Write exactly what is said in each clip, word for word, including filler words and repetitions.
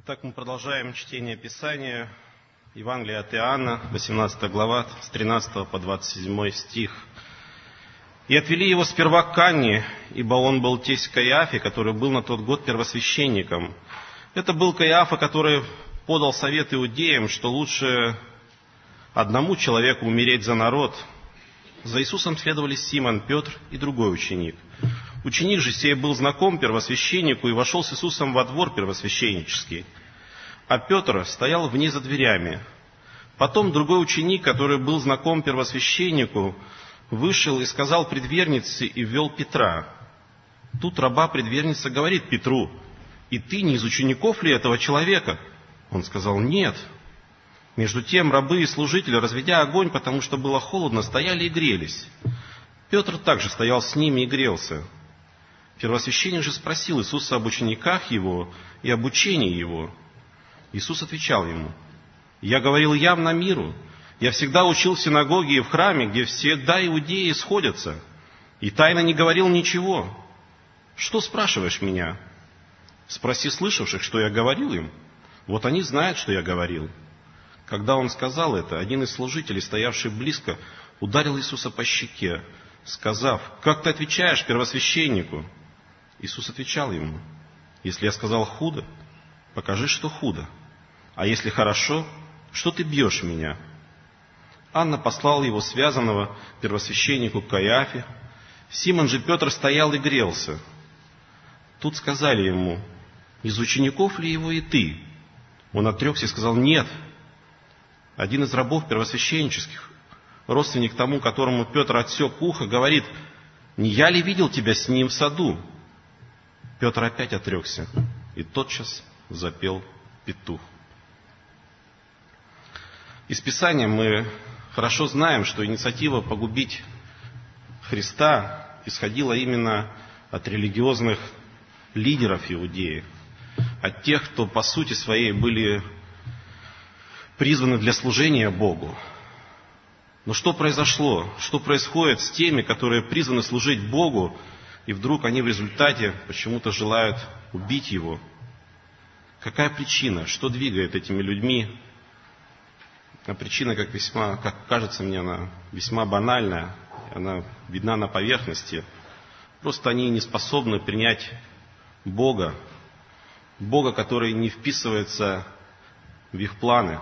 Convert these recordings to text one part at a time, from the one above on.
Итак, мы продолжаем чтение Писания, Евангелия от Иоанна, восемнадцатая глава, с тринадцатого по двадцать седьмой стих. «И отвели его сперва к Анне, ибо он был тесть Каиафе, который был на тот год первосвященником. Это был Каиафа, который подал совет иудеям, что лучше одному человеку умереть за народ. За Иисусом следовали Симон, Петр и другой ученик. Ученик же сей был знаком первосвященнику и вошел с Иисусом во двор первосвященнический. А Петр стоял вне за дверями. Потом другой ученик, который был знаком первосвященнику, вышел и сказал предвернице и ввел Петра. Тут раба предверница говорит Петру: «И ты не из учеников ли этого человека?» Он сказал: «Нет». Между тем рабы и служители, разведя огонь, потому что было холодно, стояли и грелись. Петр также стоял с ними и грелся. Первосвященник же спросил Иисуса об учениках его и об учении его. Иисус отвечал ему: «Я говорил явно миру. Я всегда учил в синагоге и в храме, где всегда иудеи сходятся, и тайно не говорил ничего. Что спрашиваешь меня? Спроси слышавших, что я говорил им. Вот они знают, что я говорил». Когда он сказал это, один из служителей, стоявший близко, ударил Иисуса по щеке, сказав: «Как ты отвечаешь первосвященнику?» Иисус отвечал ему: «Если я сказал худо, покажи, что худо. А если хорошо, что ты бьешь меня?» Анна послала его связанного первосвященнику Каиафе. Симон же Петр стоял и грелся. Тут сказали ему: «Из учеников ли его и ты?» Он отрекся и сказал: «Нет». Один из рабов первосвященнических, родственник тому, которому Петр отсек ухо, говорит: «Не я ли видел тебя с ним в саду?» Петр опять отрекся, и тотчас запел петух. Из Писания мы хорошо знаем, что инициатива погубить Христа исходила именно от религиозных лидеров иудеев, от тех, кто по сути своей были призваны для служения Богу. Но что произошло? Что происходит с теми, которые призваны служить Богу, и вдруг они в результате почему-то желают убить Его? Какая причина? Что двигает этими людьми? А причина, как, весьма, как кажется мне, она весьма банальная, она видна на поверхности. Просто они не способны принять Бога, Бога, который не вписывается в их планы.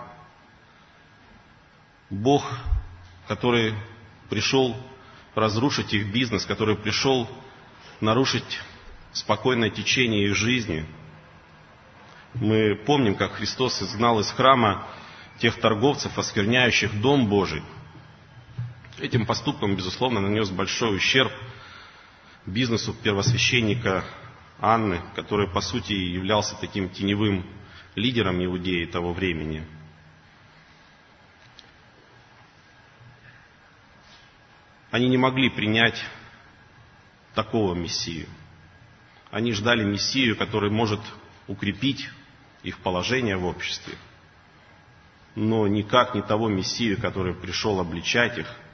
Бог, который пришел разрушить их бизнес, который пришел нарушить спокойное течение их жизни. Мы помним, как Христос изгнал из храма тех торговцев, оскверняющих Дом Божий. Этим поступком, безусловно, нанес большой ущерб бизнесу первосвященника Анны, который, по сути, являлся таким теневым лидером иудеи того времени. Они не могли принять такого Мессию. Они ждали Мессию, который может укрепить их положение в обществе, но никак не того Мессию, который пришел обличать их,